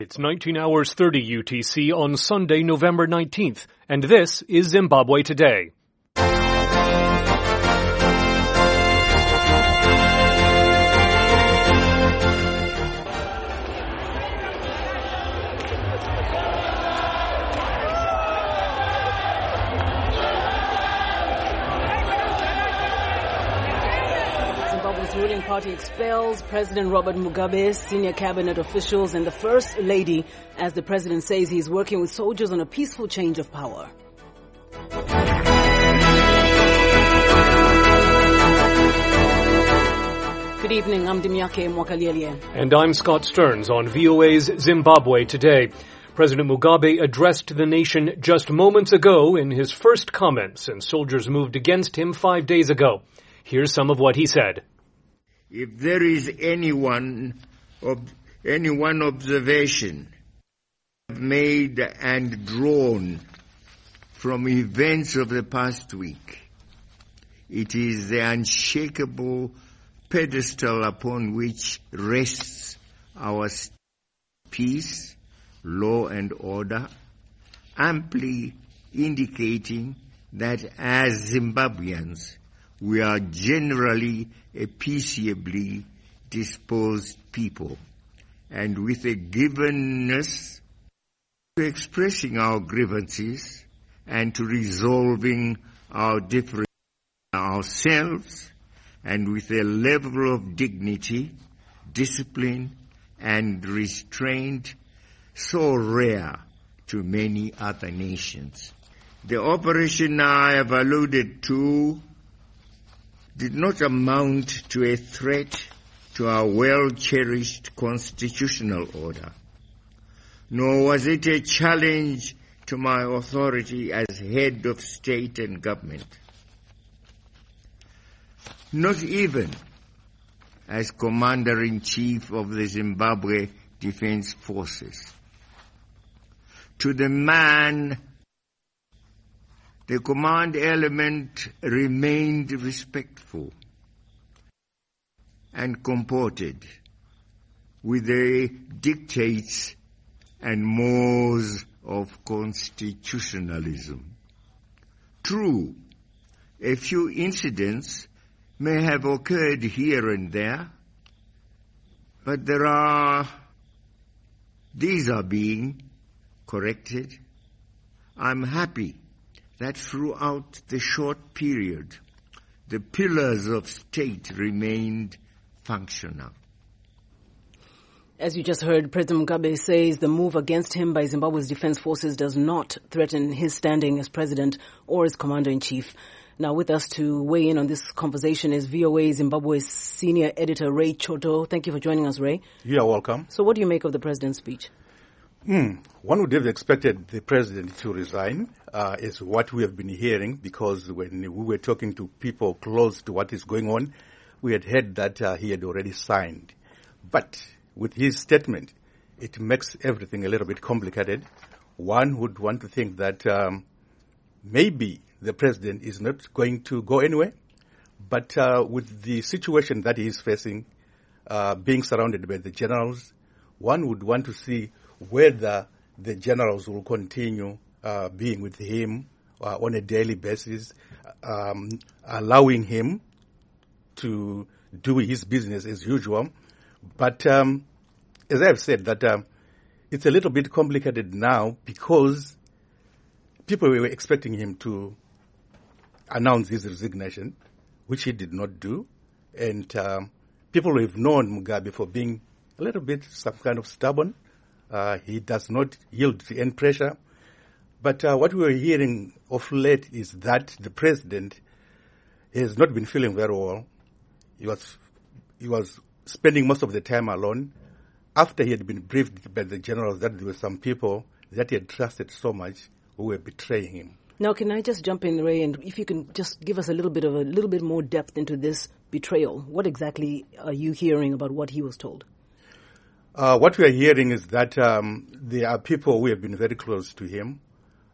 It's 19 hours 30 UTC on Sunday, November 19th, and this is Zimbabwe Today. Zimbabwe's ruling party expels President Robert Mugabe, senior cabinet officials, and the First Lady, as the president says he is working with soldiers on a peaceful change of power. Good evening, I'm Dimyake Mwakaliele. And I'm Scott Stearns on VOA's Zimbabwe Today. President Mugabe addressed the nation just moments ago in his first comments, and soldiers moved against him 5 days ago. Here's some of what he said. If there is any one observation made and drawn from events of the past week, it is the unshakable pedestal upon which rests our peace, law and order, amply indicating that as Zimbabweans, we are generally a peaceably disposed people, and with a givenness to expressing our grievances and to resolving our differences ourselves, and with a level of dignity, discipline, and restraint so rare to many other nations. The operation I have alluded to did not amount to a threat to our well-cherished constitutional order, nor was it a challenge to my authority as head of state and government, not even as Commander-in-Chief of the Zimbabwe Defense Forces. To the man, the command element remained respectful and comported with the dictates and mores of constitutionalism. True, a few incidents may have occurred here and there, but these are being corrected. I'm happy that throughout the short period, the pillars of state remained functional. As you just heard, President Mugabe says the move against him by Zimbabwe's defense forces does not threaten his standing as president or as commander-in-chief. Now with us to weigh in on this conversation is VOA Zimbabwe's senior editor, Ray Choto. Thank you for joining us, Ray. You are welcome. So what do you make of the president's speech? One would have expected the president to resign, is what we have been hearing, because when we were talking to people close to what is going on, we had heard that he had already signed. But with his statement, it makes everything a little bit complicated. One would want to think that maybe the president is not going to go anywhere, but with the situation that he is facing, being surrounded by the generals, one would want to see whether the generals will continue being with him on a daily basis, allowing him to do his business as usual. But as I have said, that it's a little bit complicated now because people were expecting him to announce his resignation, which he did not do. And people have known Mugabe for being a little bit some kind of stubborn. He does not yield to any pressure. But what we are hearing of late is that the president has not been feeling very well. He was spending most of the time alone after he had been briefed by the generals that there were some people that he had trusted so much who were betraying him. Now, can I just jump in, Ray, and if you can just give us a little bit more depth into this betrayal. What exactly are you hearing about what he was told? What we are hearing is that there are people who have been very close to him,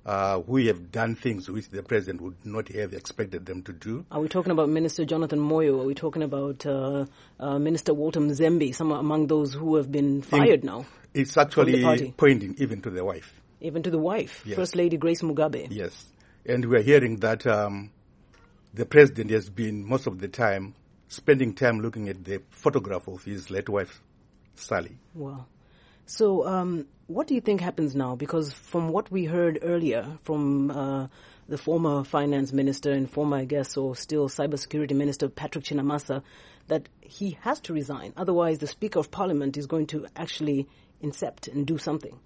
who have done things which the president would not have expected them to do. Are we talking about Minister Jonathan Moyo? Are we talking about Minister Walter Mzembe, some among those who have been fired now? It's actually pointing even to the wife. Even to the wife, yes. First Lady Grace Mugabe. Yes. And we're hearing that the president has been, most of the time, spending time looking at the photograph of his late wife, Sally. Wow. So what do you think happens now? Because from what we heard earlier from the former finance minister and former, I guess, or still cybersecurity minister, Patrick Chinamasa, that he has to resign. Otherwise, the Speaker of Parliament is going to actually incept and do something.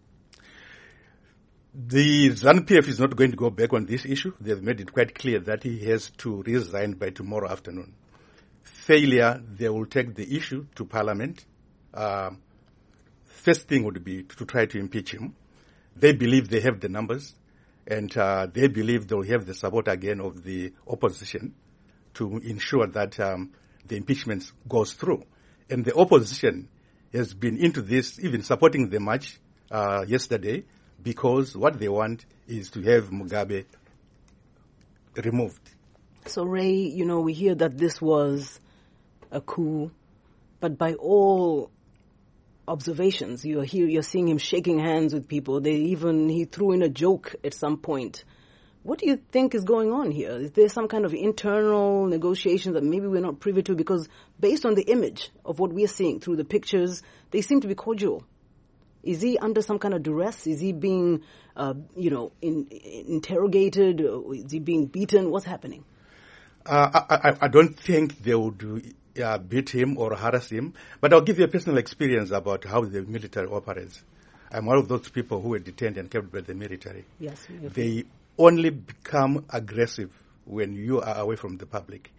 The ZANU-PF is not going to go back on this issue. They've made it quite clear that he has to resign by tomorrow afternoon. Failure, they will take the issue to Parliament. First thing would be to try to impeach him. They believe they have the numbers, and they believe they'll have the support again of the opposition to ensure that the impeachment goes through. And the opposition has been into this, even supporting the march yesterday, because what they want is to have Mugabe removed. So, Ray, we hear that this was a coup, but by all observations, you're seeing him shaking hands with people. He threw in a joke at some point. What do you think is going on here? Is there some kind of internal negotiation that maybe we're not privy to? Because based on the image of what we're seeing through the pictures, they seem to be cordial. Is he under some kind of duress? Is he being, interrogated? Is he being beaten? What's happening? I don't think they would beat him or harass him, but I'll give you a personal experience about how the military operates. I'm one of those people who were detained and kept by the military. Yes. They only become aggressive when you are away from the public.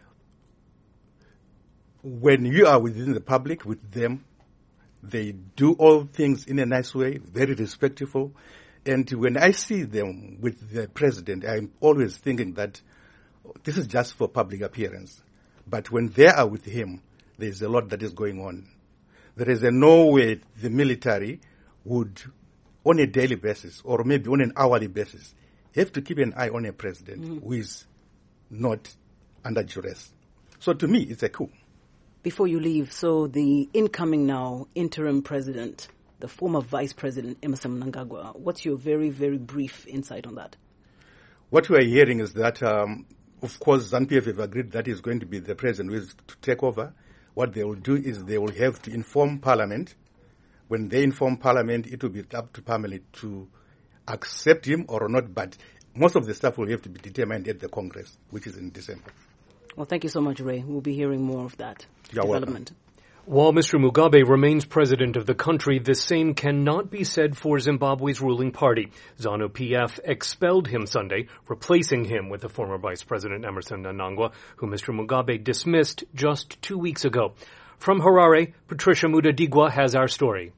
When you are within the public with them, they do all things in a nice way, very respectful. And when I see them with the president, I'm always thinking that this is just for public appearance. But when they are with him, there's a lot that is going on. There is no way the military would, on a daily basis or maybe on an hourly basis, have to keep an eye on a president who is not under duress. So to me, it's a coup. Before you leave, so the incoming now interim president, the former vice president, Emmerson Mnangagwa, what's your very, very brief insight on that? What we are hearing is that, of course, ZANU-PF have agreed that is going to be the president who is to take over. What they will do is they will have to inform Parliament. When they inform Parliament, it will be up to Parliament to accept him or not, but most of the stuff will have to be determined at the Congress, which is in December. Well, thank you so much, Ray. We'll be hearing more of that development. While Mr. Mugabe remains president of the country, the same cannot be said for Zimbabwe's ruling party. ZANU-PF expelled him Sunday, replacing him with the former Vice President Emmerson Mnangagwa, who Mr. Mugabe dismissed just 2 weeks ago. From Harare, Patricia Mudadigwa has our story.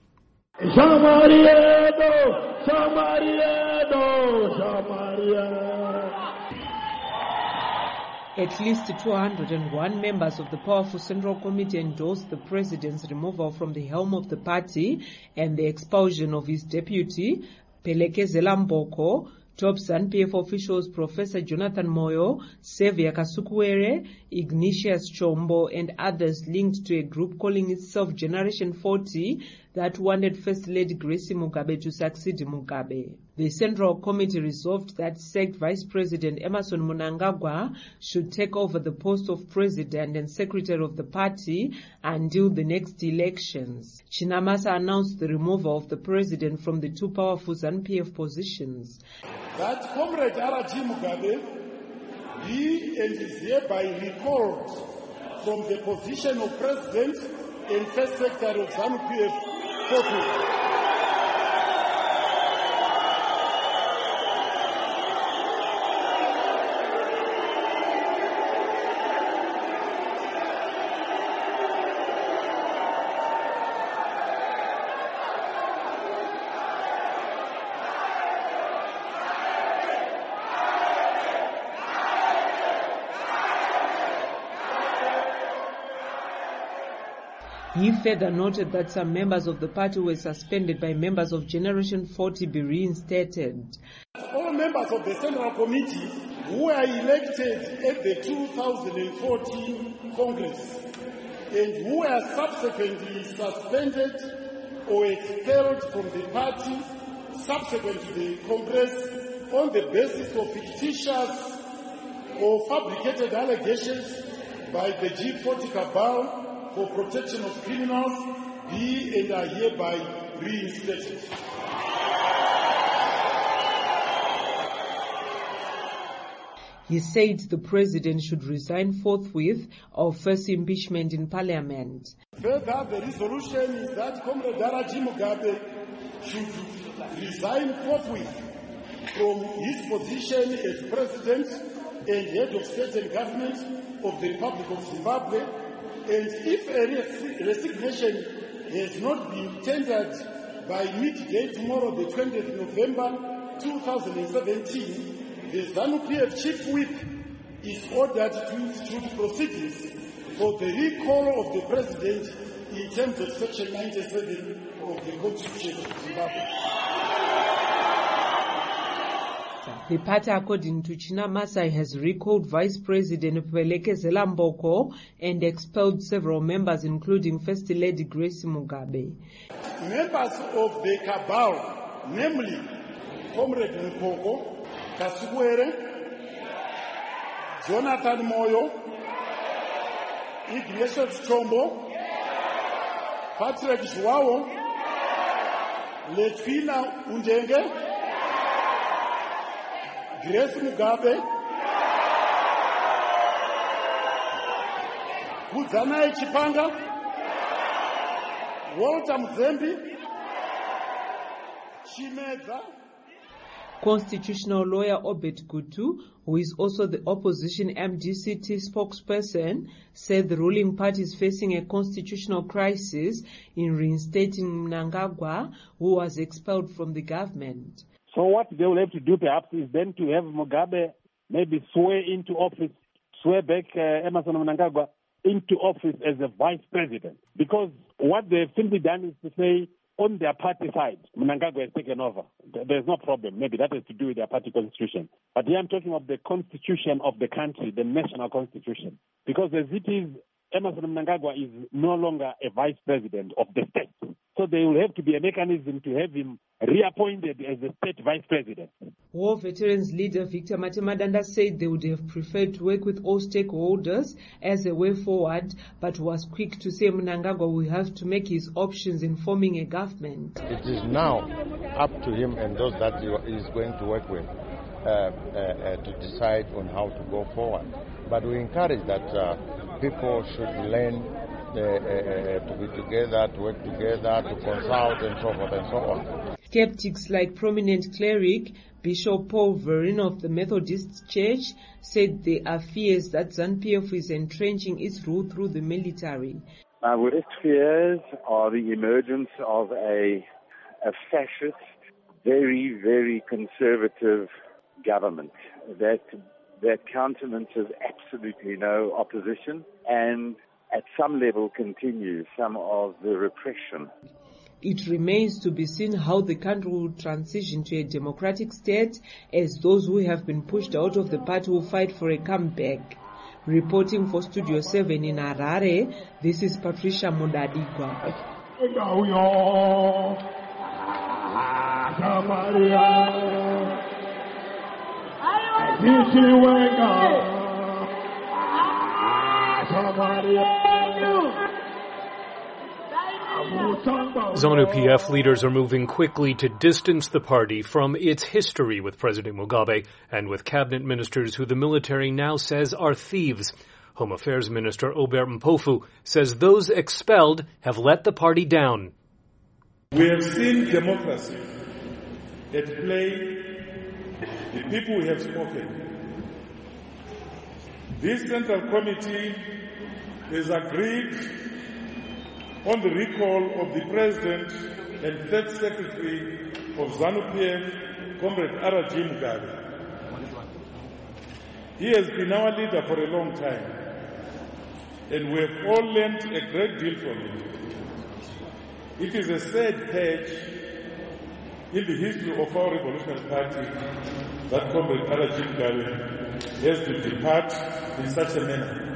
At least 201 members of the powerful Central Committee endorsed the president's removal from the helm of the party and the expulsion of his deputy, Pelekezela Mboko. Top ZANU-PF officials Professor Jonathan Moyo, Xavier Kasukuwere, Ignatius Chombo and others linked to a group calling itself Generation 40 that wanted First Lady Grace Mugabe to succeed Mugabe. The Central Committee resolved that sacked Vice President Emmerson Mnangagwa should take over the post of President and Secretary of the party until the next elections. Chinamasa announced the removal of the President from the two powerful ZANU-PF positions. That Comrade R.G. Mugabe, he is hereby recalled from the position of President and First Secretary of ZANU-PF. He further noted that some members of the party were suspended by members of Generation 40 be reinstated. All members of the Central Committee who were elected at the 2014 Congress and who were subsequently suspended or expelled from the party subsequent to the Congress on the basis of fictitious or fabricated allegations by the G40 cabal for protection of criminals be and are hereby reinstated. He said the president should resign forthwith or face impeachment in parliament. Further, the resolution is that Comrade Daraji Mugabe should resign forthwith from his position as president and head of state and government of the Republic of Zimbabwe, and if a resignation has not been tendered by midday tomorrow, the 20th November 2017, the ZANU-PF Chief Whip is ordered to institute proceedings for the recall of the president in terms of Section 97 of the Constitution of Zimbabwe. The party, according to Chinamasa, has recalled Vice President Pelekezela Mboko and expelled several members, including First Lady Grace Mugabe. Members of the cabal, namely Comrade Mpoko, Kasuwere, Jonathan Moyo, Ignatius Chombo, Patrick Joao, Letfina Undenge, Grace Mugabe, Kudzanai Chipanga, Walter Mzembi, Chimeza. Constitutional lawyer Obed Gutu, who is also the opposition MDCT spokesperson, said the ruling party is facing a constitutional crisis in reinstating Mnangagwa, who was expelled from the government. So what they will have to do perhaps is then to have Mugabe maybe swear into office, swear back Emmerson Mnangagwa into office as a vice president. Because what they've simply done is to say, on their party side, Mnangagwa has taken over. There's no problem. Maybe that has to do with their party constitution. But here I'm talking of the constitution of the country, the national constitution. Because as it is, Emmerson Mnangagwa is no longer a vice president of the state. So there will have to be a mechanism to have him reappointed as the state vice president. War veterans leader Victor Matemadanda said they would have preferred to work with all stakeholders as a way forward, but was quick to say Mnangagwa will have to make his options in forming a government. It is now up to him and those that he is going to work with to decide on how to go forward. But we encourage that people should learn to be together, to work together, to consult and so forth and so on. Skeptics like prominent cleric Bishop Paul Vereen of the Methodist Church said there are fears that ZANU-PF is entrenching its rule through the military. My worst fears are the emergence of a fascist, very, very conservative government that countenances absolutely no opposition and at some level continues some of the repression. It remains to be seen how the country will transition to a democratic state, as those who have been pushed out of the party will fight for a comeback. Reporting for Studio 7 in Harare, this is Patricia Mudadigwa. ZANU-PF leaders are moving quickly to distance the party from its history with President Mugabe and with cabinet ministers who the military now says are thieves. Home Affairs Minister Obert Mpofu says those expelled have let the party down. We have seen democracy at play. The people have spoken. This Central Committee has agreed on the recall of the President and Third Secretary of ZANU-PF, Comrade Daraji Mugabe. He has been our leader for a long time, and we have all learned a great deal from him. It is a sad page in the history of our Revolutionary Party that Comrade Daraji Mugabe has to depart in such a manner.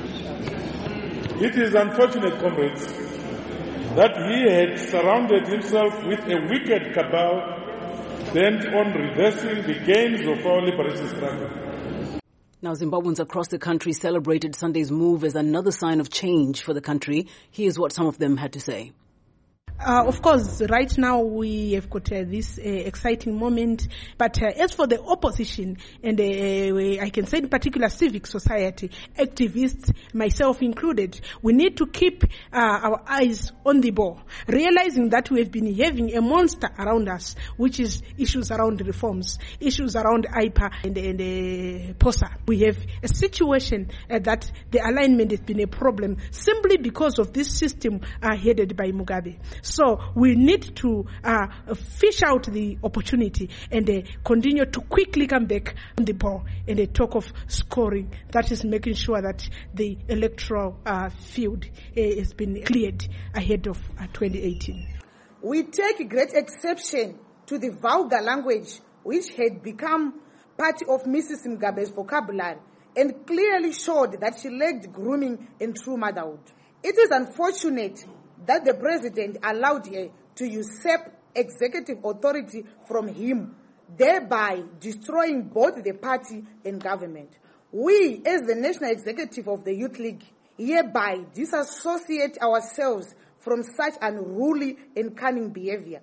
It is unfortunate, comrades, that he had surrounded himself with a wicked cabal bent on reversing the gains of our liberation struggle. Now, Zimbabweans across the country celebrated Sunday's move as another sign of change for the country. Here's what some of them had to say. Of course, right now we have got this exciting moment. But as for the opposition, and I can say in particular civic society, activists, myself included, we need to keep our eyes on the ball, realizing that we have been having a monster around us, which is issues around reforms, issues around IPA and POSA. We have a situation that the alignment has been a problem simply because of this system headed by Mugabe. So we need to fish out the opportunity and continue to quickly come back on the ball and talk of scoring. That is making sure that the electoral field has been cleared ahead of 2018. We take great exception to the vulgar language which had become part of Mrs. Mugabe's vocabulary and clearly showed that she lacked grooming in true motherhood. It is unfortunate that the president allowed her to usurp executive authority from him, thereby destroying both the party and government. We, as the National Executive of the Youth League, hereby disassociate ourselves from such unruly and cunning behavior.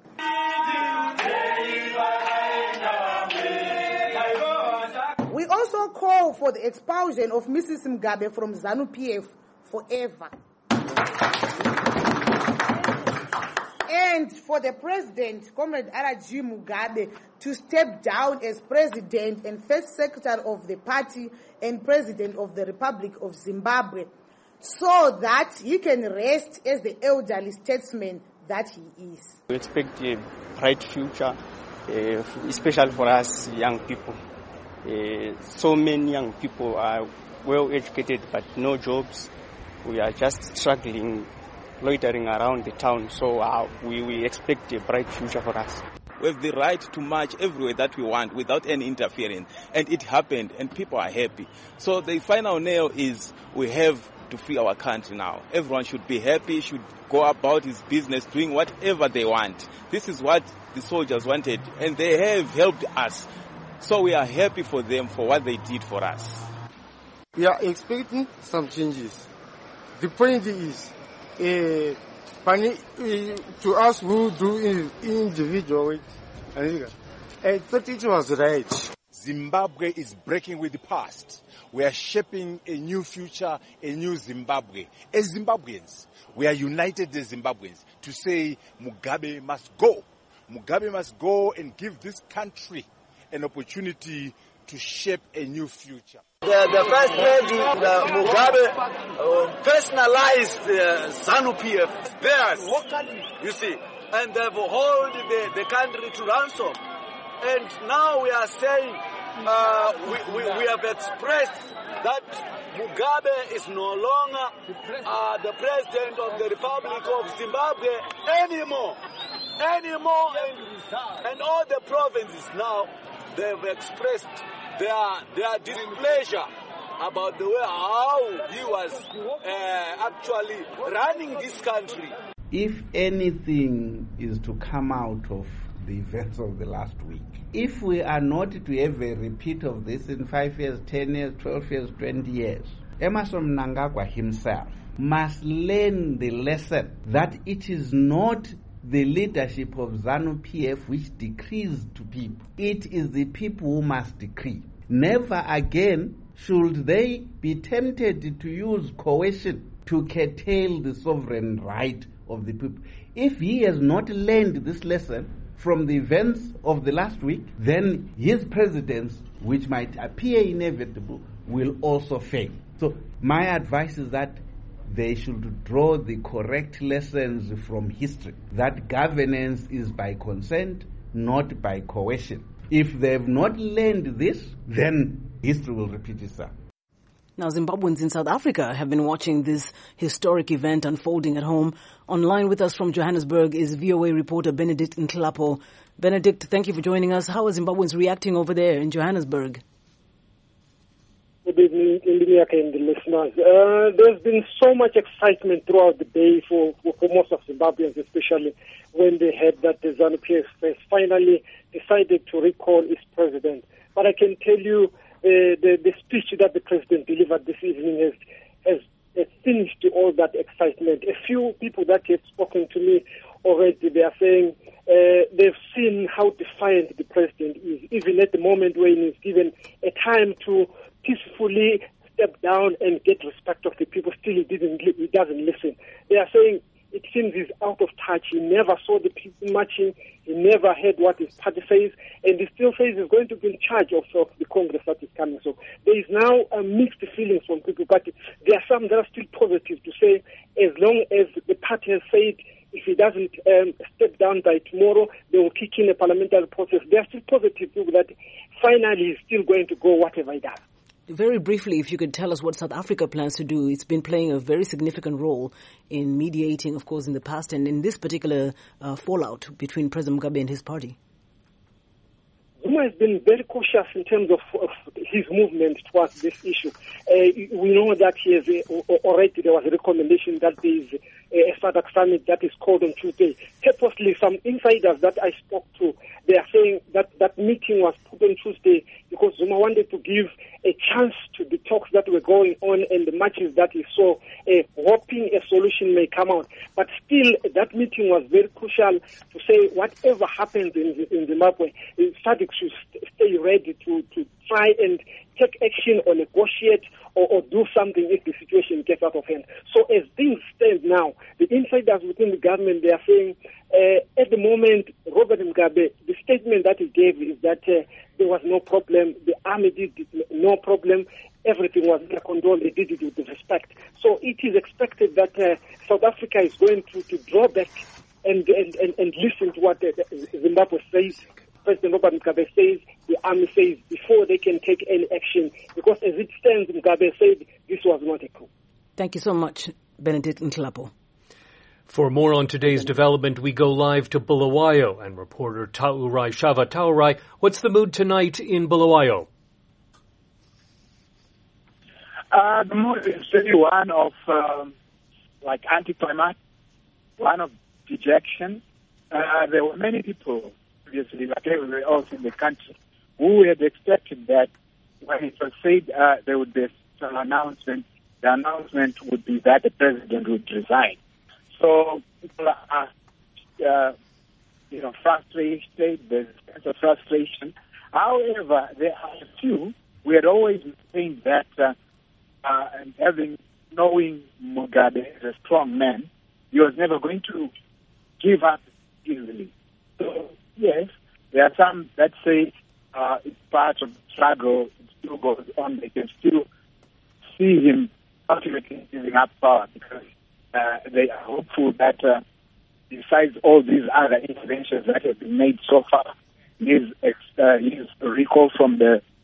We also call for the expulsion of Mrs. Mugabe from ZANU-PF forever. And for the president, Comrade Daraji Mugabe, to step down as president and first secretary of the party and president of the Republic of Zimbabwe, so that he can rest as the elderly statesman that he is. We expect a bright future, especially for us young people. So many young people are well educated but no jobs. We are just struggling, loitering around the town, so we expect a bright future for us. We have the right to march everywhere that we want without any interference, and it happened, and people are happy. So the final nail is we have to free our country now. Everyone should be happy, should go about his business, doing whatever they want. This is what the soldiers wanted, and they have helped us. So we are happy for them for what they did for us. We are expecting some changes. The point is, to us who do individual, I thought it was right. Zimbabwe is breaking with the past. We are shaping a new future, a new Zimbabwe. As Zimbabweans, we are united as Zimbabweans to say Mugabe must go. Mugabe must go and give this country an opportunity to shape a new future. The first lady, Mugabe, personalized ZANU-PF. Theirs, you see, and they've held the country to ransom. And now we are saying, we have expressed that Mugabe is no longer the president of the Republic of Zimbabwe anymore. And all the provinces now, they've expressed their displeasure about the way how he was actually running this country. If anything is to come out of the events of the last week, if we are not to have a repeat of this in 5 years, 10 years, 12 years, 20 years, Emmerson Mnangagwa himself must learn the lesson that it is not the leadership of ZANU-PF which decrees to people. It is the people who must decree. Never again should they be tempted to use coercion to curtail the sovereign right of the people. If he has not learned this lesson from the events of the last week, then his presidents, which might appear inevitable, will also fail. So my advice is that they should draw the correct lessons from history, that governance is by consent, not by coercion. If they have not learned this, then history will repeat itself. Now, Zimbabweans in South Africa have been watching this historic event unfolding at home. Online with us from Johannesburg is VOA reporter Benedict Nklapo. Benedict, thank you for joining us. How are Zimbabweans reacting over there in Johannesburg? Good evening, Indimiaka and the listeners. There's been so much excitement throughout the day for most of Zimbabweans, especially when they heard that the ZANU-PF has finally decided to recall its president. But I can tell you, the speech that the president delivered this evening has finished all that excitement. A few people that have spoken to me already, they are saying they've seen how defiant the president is, even at the moment when he's given a time to peacefully step down and get respect of the people. Still, he doesn't listen. They are saying it seems he's out of touch. He never saw the people marching. He never heard what his party says, and he still says he's going to be in charge of the Congress that is coming. So there is now mixed feelings from people, but there are some that are still positive to say as long as the party has said if he doesn't step down by tomorrow, they will kick in a parliamentary process. There are still positive people that finally he's still going to go whatever he does. Very briefly, if you could tell us what South Africa plans to do. It's been playing a very significant role in mediating, of course, in the past and in this particular fallout between President Mugabe and his party. Zuma has been very cautious in terms of his movement towards this issue. We know that he has already, there was a recommendation that there is a SADC summit that is called on Tuesday. Purposely, some insiders that I spoke to, they are saying that that meeting was put on Tuesday because Zuma wanted to give a chance to the talks that were going on and the matches that he saw, hoping a solution may come out. But still, that meeting was very crucial to say whatever happens in Zimbabwe, SADC should stay ready to try and take action or negotiate or do something if the situation gets out of hand. So as things stand now, the insiders within the government, they are saying at the moment, Robert Mugabe, the statement that he gave is that there was no problem, the army did no problem, everything was under control, they did it with respect. So it is expected that South Africa is going to draw back and listen to what Zimbabwe says, President Robert Mugabe says, the army says, before they can take any action. Because as it stands, Mugabe said this was not a coup. Thank you so much, Benedict Nklapo. For more on today's development, we go live to Bulawayo and reporter Taurai Shava. Taurai, what's the mood tonight in Bulawayo? The mood is really one of anticlimax, one of dejection. There were many people previously, like everywhere else in the country, who had expected that when it was said there would be some announcement, the announcement would be that the president would resign. So people are, frustrated. There's a sense of frustration. However, there are a few. We had always maintained that, and knowing Mugabe as a strong man, he was never going to give up easily. So yes, there are some that say it's part of the struggle. It still goes on. They can still see him ultimately giving up power because they are hopeful that besides all these other interventions that have been made so far, his recall from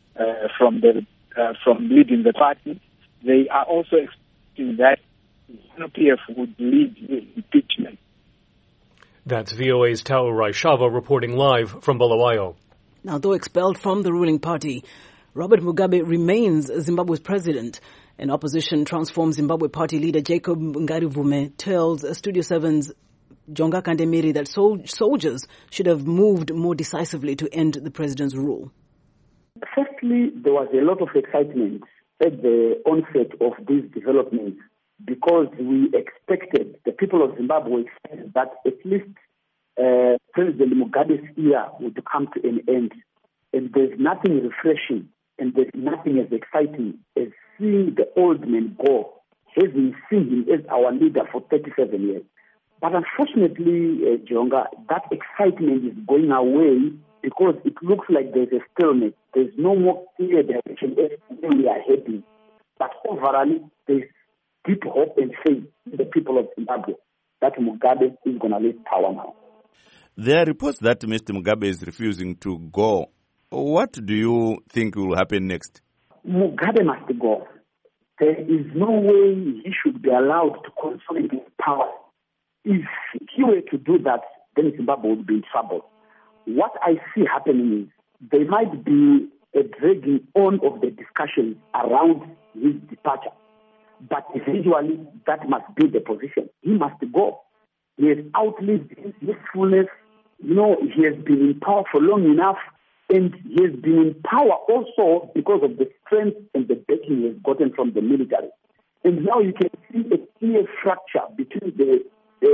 leading the party, they are also expecting that ZANU-PF would lead his impeachment. That's VOA's Taurai Shava reporting live from Bulawayo. Now, though expelled from the ruling party, Robert Mugabe remains Zimbabwe's president. An opposition Transform Zimbabwe party leader Jacob Ngarivume tells Studio 7's Jonga Kandemiri that soldiers should have moved more decisively to end the president's rule. Firstly, there was a lot of excitement at the onset of these developments because we expected, the people of Zimbabwe expected that at least President Mugabe's era would come to an end. And there's nothing refreshing and there's nothing as exciting as seeing the old man go, having seen him as our leader for 37 years. But unfortunately, Jonga, that excitement is going away because it looks like there's a stalemate. There's no more clear direction as to where we are heading. But overall, there's deep hope and faith in the people of Zimbabwe that Mugabe is going to leave power now. There are reports that Mr. Mugabe is refusing to go. What do you think will happen next? Mugabe must go. there is no way he should be allowed to consolidate power. If he were to do that, then Zimbabwe would be in trouble. What I see happening is there might be a dragging on of the discussion around his departure. But eventually, that must be the position. He must go. He has outlived his usefulness. You know, he has been in power for long enough, and he has been in power also because of the strength and the backing he has gotten from the military. And now you can see a clear fracture between the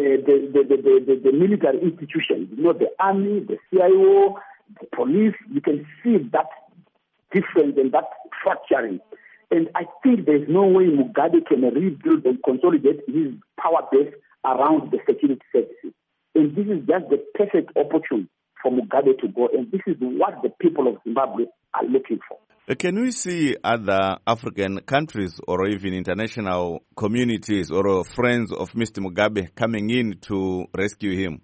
military institutions. You know, the army, the CIO, the police. You can see that difference and that fracturing. And I think there's no way Mugabe can rebuild and consolidate his power base around the security services. And this is just the perfect opportunity for Mugabe to go. And this is what the people of Zimbabwe are looking for. Can we see other African countries or even international communities or friends of Mr. Mugabe coming in to rescue him?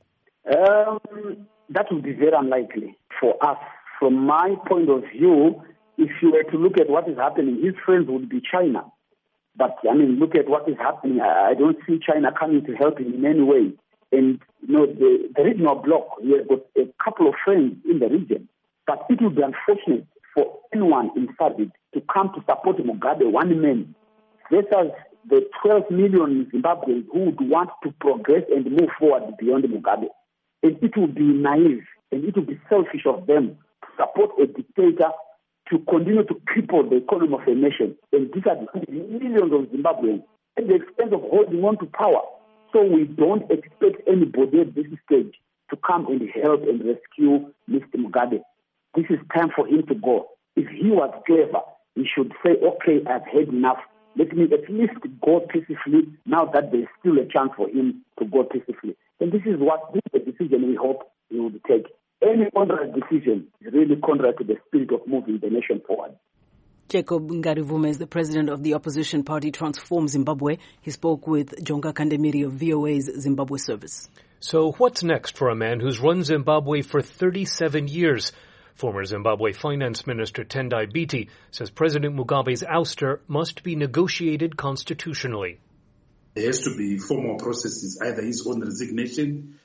That would be very unlikely for us. From my point of view, if you were to look at what is happening, his friends would be China. But, I mean, look at what is happening. I don't see China coming to help him in any way. And, you know, the regional bloc, he has got a couple of friends in the region. But it would be unfortunate for anyone in SADC to come to support Mugabe, one man, versus the 12 million Zimbabweans who would want to progress and move forward beyond Mugabe. And it would be naive and it would be selfish of them to support a dictator to continue to cripple the economy of a nation. And these are millions of Zimbabweans at the expense of holding on to power. So we don't expect anybody at this stage to come and help and rescue Mr. Mugabe. This is time for him to go. If he was clever, he should say, okay, I've had enough. Let me at least go peacefully now that there's still a chance for him to go peacefully. And this is the decision we hope he would take. Any contrary decision is really contrary to the spirit of moving the nation forward. Jacob Ngarivume is the president of the opposition party Transform Zimbabwe. He spoke with Jonga Kandemiri of VOA's Zimbabwe service. So what's next for a man who's run Zimbabwe for 37 years? Former Zimbabwe Finance Minister Tendai Biti says President Mugabe's ouster must be negotiated constitutionally. There has to be formal processes, either his own resignation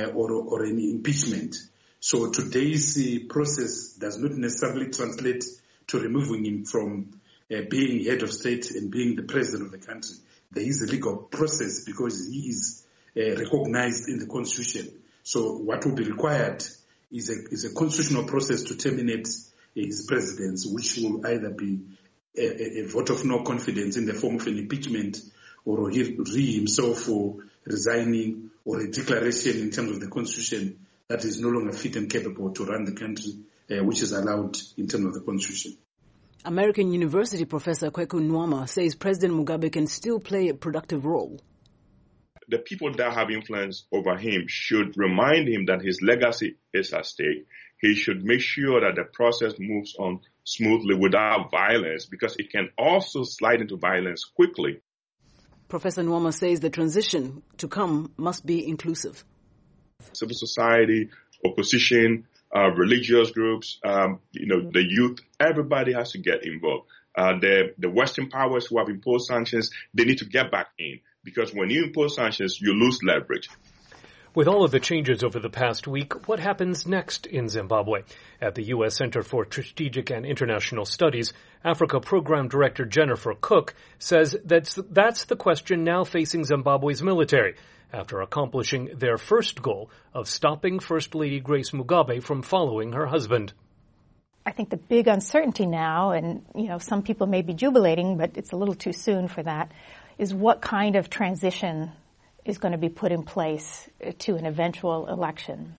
or any impeachment. So today's process does not necessarily translate to removing him from being head of state and being the president of the country. There is a legal process because he is recognized in the constitution. So what will be required is a constitutional process to terminate his presidency, which will either be a vote of no confidence in the form of an impeachment or he himself resigning, or a declaration in terms of the constitution that is no longer fit and capable to run the country, which is allowed in terms of the constitution. American University professor Kweku Nwama says President Mugabe can still play a productive role. The people that have influence over him should remind him that his legacy is at stake. He should make sure that the process moves on smoothly without violence, because it can also slide into violence quickly. Professor Nwama says the transition to come must be inclusive. Civil society, opposition, religious groups, the youth, everybody has to get involved. The Western powers who have imposed sanctions, they need to get back in, because when you impose sanctions, you lose leverage. With all of the changes over the past week, what happens next in Zimbabwe? At the U.S. Center for Strategic and International Studies, Africa Program Director Jennifer Cook says that's the question now facing Zimbabwe's military, after accomplishing their first goal of stopping First Lady Grace Mugabe from following her husband. I think the big uncertainty now, and some people may be jubilating, but it's a little too soon for that, is what kind of transition is going to be put in place to an eventual election.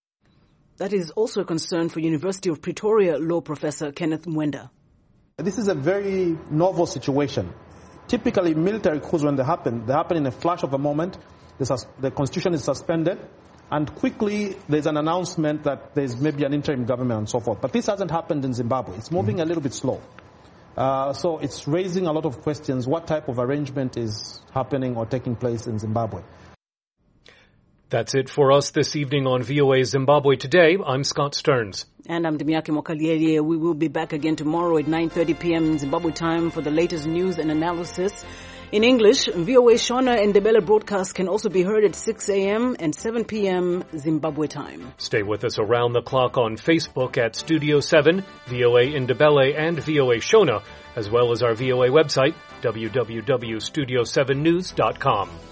That is also a concern for University of Pretoria law professor Kenneth Mwenda. This is a very novel situation. Typically, military coups, when they happen in a flash of a moment. The constitution is suspended, and quickly there's an announcement that there's maybe an interim government and so forth. But this hasn't happened in Zimbabwe. It's moving a little bit slow. So it's raising a lot of questions. What type of arrangement is happening or taking place in Zimbabwe? That's it for us this evening on VOA Zimbabwe Today. I'm Scott Stearns. And I'm Demiaki Mokaliere. We will be back again tomorrow at 9:30 p.m. Zimbabwe time for the latest news and analysis. In English, VOA Shona and Ndebele broadcasts can also be heard at 6 a.m. and 7 p.m. Zimbabwe time. Stay with us around the clock on Facebook at Studio 7, VOA Ndebele and VOA Shona, as well as our VOA website, www.studio7news.com.